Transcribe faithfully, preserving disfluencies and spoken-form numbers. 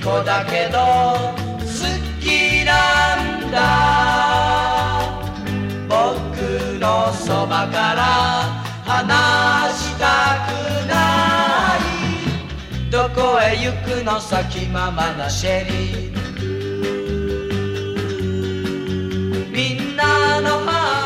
子だけど好きなんだ。僕のそばから離したくない。どこへ行くのさ気ままなシェリー。みんなのハー